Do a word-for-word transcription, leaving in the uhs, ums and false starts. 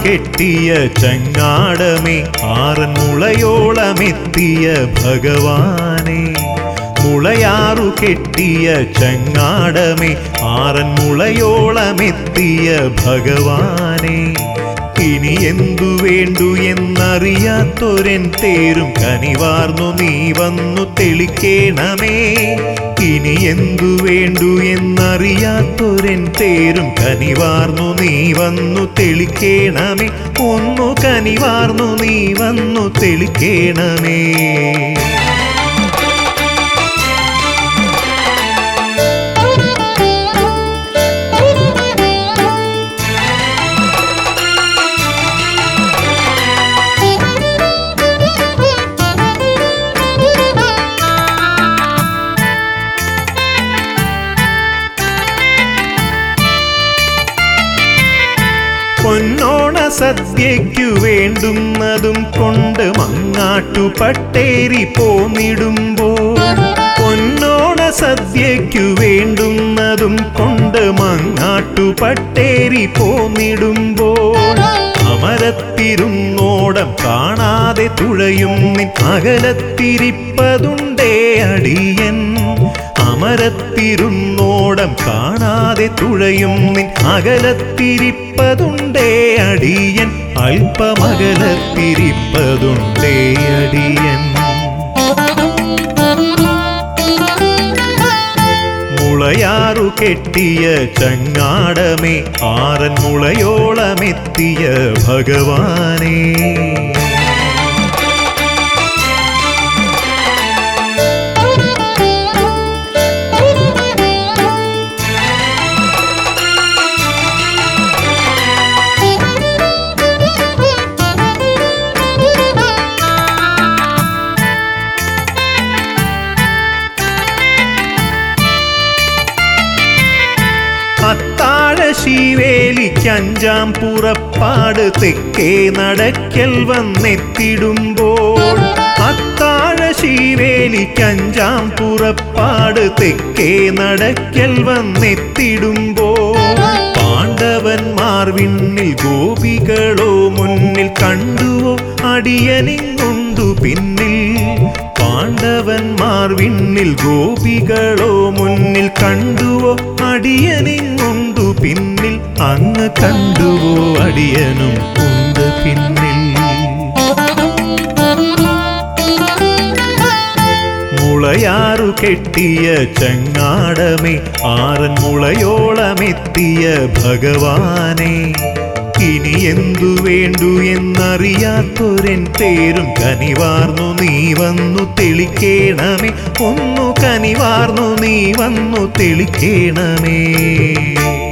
കെട്ടിയ ചങ്ങാടമേ ആറന്മുളയോളമെത്തിയ ഭഗവാനെ മുളയാറു കെട്ടിയ ചങ്ങാടമേ ആറന്മുളയോളമെത്തിയ ഭഗവാനെ ഇനി എന്തു വേണ്ടു എന്നറിയാത്തൊരൻ തേരും കനിവാർന്നു നീ വന്നു തെളിക്കേണമേ ഇനി എന്തു വേണ്ടു എന്നറിയാത്തൊരൻ തേരും കനിവാർന്നു നീ വന്നു തെളിക്കേണമേ ഒന്നു കനിവാർന്നു നീ വന്നു തെളിക്കേണമേ പൊന്നോണ സദ്യയ്ക്കു വേണ്ടുന്നതും കൊണ്ട് മങ്ങാട്ടു പട്ടേരി പോന്നിടുമ്പോൾ പൊന്നോണ സദ്യയ്ക്കു വേണ്ടുന്നതും കൊണ്ട് മങ്ങാട്ടു പട്ടേരി പോന്നിടുമ്പോൾ അമരത്തിരുന്നോടം കാണാതെ തുഴയും നിൻ അകലത്തിരിപ്പതുണ്ടേ അടിയൻ അമരത്തിരുന്നോടം കാണാതെ തുഴയും നിൻ അകലത്തിരിപ്പതുണ്ടേ അടിയൻ അല്പമകലത്തിരിപ്പതുണ്ടേ അടിയൻ മുളയാറു കെട്ടിയ ചങ്ങാടമേ ആറന്മുളയോളമെത്തിയ ഭഗവാനെ അത്താഴ ശീവേലിക്കഞ്ചാം പുറപ്പാട് തെക്കേ നടക്കൽ വന്നെത്തിടുമ്പോൾ അത്താഴ ശീവേലിക്കഞ്ചാം പുറപ്പാട് തെക്കേ നടക്കൽ വന്നെത്തിടുമ്പോൾ പാണ്ഡവന്മാർ വിണ്ണിൽ ഗോപികളോ മുന്നിൽ കണ്ടുവോ അടിയനിങ്ങുണ്ടു പിന്നിൽ പാണ്ഡവന്മാർ വിണ്ണിൽ ഗോപികളോ മുന്നിൽ കണ്ടുവോ അടിയനിങ്ങുണ്ടു പിന്നിൽ അങ്ങ് കണ്ടുവോ അടിയനും ഉണ്ട് പിന്നിൽ മുളയാറു കെട്ടിയ ചങ്ങാടമേ ആറന്മുളയോളമെത്തിയ ഭഗവാനെ ഇനി എന്തു വേണ്ടു എന്നറിയാത്തൊരൻ തേരും കനിവാർന്നു നീ വന്നു തെളിക്കേണമേ ഒന്നു കനിവാർന്നു നീ വന്നു തെളിക്കേണമേ